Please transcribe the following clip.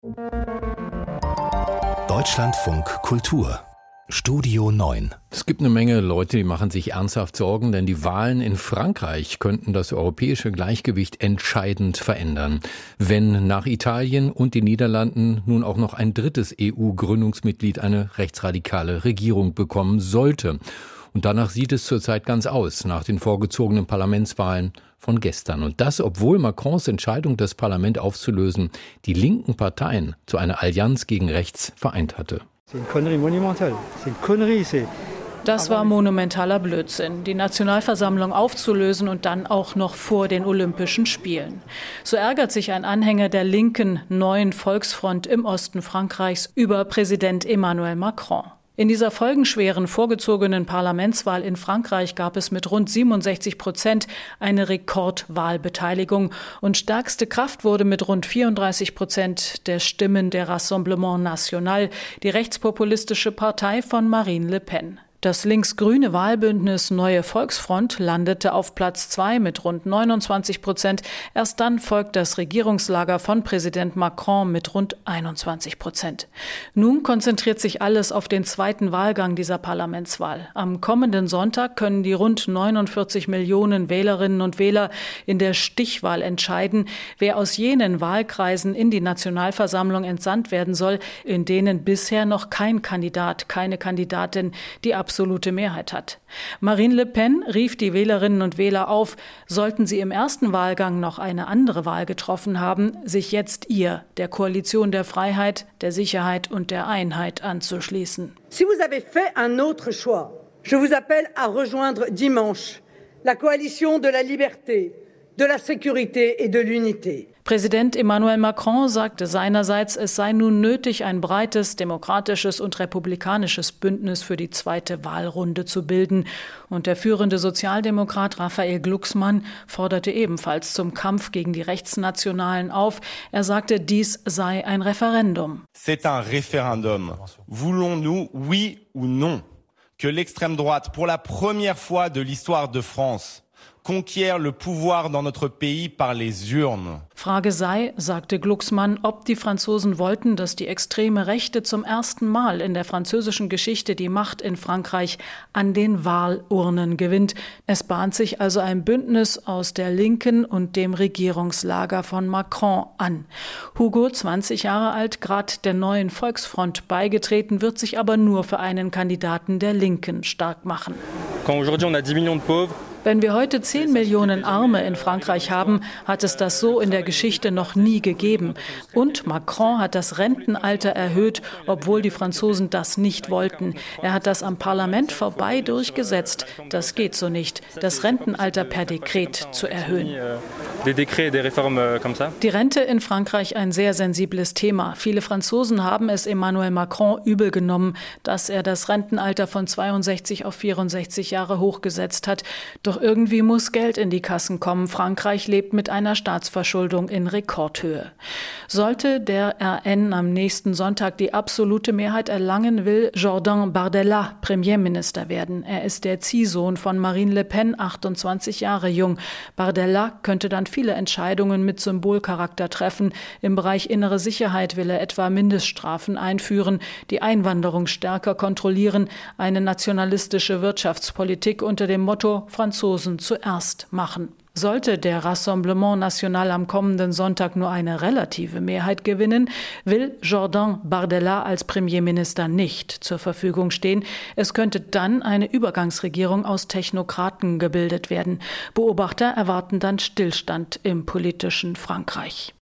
Deutschlandfunk Kultur Studio 9. Es gibt eine Menge Leute, die machen sich ernsthaft Sorgen, denn die Wahlen in Frankreich könnten das europäische Gleichgewicht entscheidend verändern. Wenn nach Italien und den Niederlanden nun auch noch ein drittes EU-Gründungsmitglied eine rechtsradikale Regierung bekommen sollte. Und danach sieht es zurzeit ganz aus, nach den vorgezogenen Parlamentswahlen von gestern. Und das, obwohl Macrons Entscheidung, das Parlament aufzulösen, die linken Parteien zu einer Allianz gegen rechts vereint hatte. Das war monumentaler Blödsinn, die Nationalversammlung aufzulösen und dann auch noch vor den Olympischen Spielen. So ärgert sich ein Anhänger der linken Neuen Volksfront im Osten Frankreichs über Präsident Emmanuel Macron. In dieser folgenschweren vorgezogenen Parlamentswahl in Frankreich gab es mit rund 67% eine Rekordwahlbeteiligung und stärkste Kraft wurde mit rund 34% der Stimmen der Rassemblement National, die rechtspopulistische Partei von Marine Le Pen. Das links-grüne Wahlbündnis Neue Volksfront landete auf Platz 2 mit rund 29%. Erst dann folgt das Regierungslager von Präsident Macron mit rund 21%. Nun konzentriert sich alles auf den zweiten Wahlgang dieser Parlamentswahl. Am kommenden Sonntag können die rund 49 Millionen Wählerinnen und Wähler in der Stichwahl entscheiden, wer aus jenen Wahlkreisen in die Nationalversammlung entsandt werden soll, in denen bisher noch kein Kandidat, keine Kandidatin die absolute Mehrheit hat. Marine Le Pen rief die Wählerinnen und Wähler auf, sollten sie im ersten Wahlgang noch eine andere Wahl getroffen haben, sich jetzt ihr, der Koalition der Freiheit, der Sicherheit und der Einheit anzuschließen. Si vous avez fait un autre choix, je vous appelle à rejoindre dimanche la coalition de la liberté, de la sécurité et de l'unité. Präsident Emmanuel Macron sagte seinerseits, es sei nun nötig, ein breites, demokratisches und republikanisches Bündnis für die zweite Wahlrunde zu bilden. Und der führende Sozialdemokrat Raphael Glucksmann forderte ebenfalls zum Kampf gegen die Rechtsnationalen auf. Er sagte, dies sei ein Referendum. C'est un référendum. Voulons-nous, oui ou non, que l'extrême droite, pour la première fois de l'histoire de France, conquiert le pouvoir dans notre pays par les urnes. Frage sei, sagte Glucksmann, ob die Franzosen wollten, dass die extreme Rechte zum ersten Mal in der französischen Geschichte die Macht in Frankreich an den Wahlurnen gewinnt. Es bahnt sich also ein Bündnis aus der Linken und dem Regierungslager von Macron an. Hugo, 20 Jahre alt, gerade der Neuen Volksfront beigetreten, wird sich aber nur für einen Kandidaten der Linken stark machen. Quand aujourd'hui on a 10 millions de pauvres. Wenn wir heute 10 Millionen Arme in Frankreich haben, hat es das so in der Geschichte noch nie gegeben. Und Macron hat das Rentenalter erhöht, obwohl die Franzosen das nicht wollten. Er hat das am Parlament vorbei durchgesetzt. Das geht so nicht, das Rentenalter per Dekret zu erhöhen. Die Rente in Frankreich ein sehr sensibles Thema. Viele Franzosen haben es Emmanuel Macron übel genommen, dass er das Rentenalter von 62 auf 64 Jahre hochgesetzt hat. Doch irgendwie muss Geld in die Kassen kommen. Frankreich lebt mit einer Staatsverschuldung in Rekordhöhe. Sollte der RN am nächsten Sonntag die absolute Mehrheit erlangen, will Jordan Bardella Premierminister werden. Er ist der Ziehsohn von Marine Le Pen, 28 Jahre jung. Bardella könnte dann viele Entscheidungen mit Symbolcharakter treffen. Im Bereich innere Sicherheit will er etwa Mindeststrafen einführen, die Einwanderung stärker kontrollieren, eine nationalistische Wirtschaftspolitik unter dem Motto Franzosen zuerst machen. Sollte der Rassemblement National am kommenden Sonntag nur eine relative Mehrheit gewinnen, will Jordan Bardella als Premierminister nicht zur Verfügung stehen. Es könnte dann eine Übergangsregierung aus Technokraten gebildet werden. Beobachter erwarten dann Stillstand im politischen Frankreich.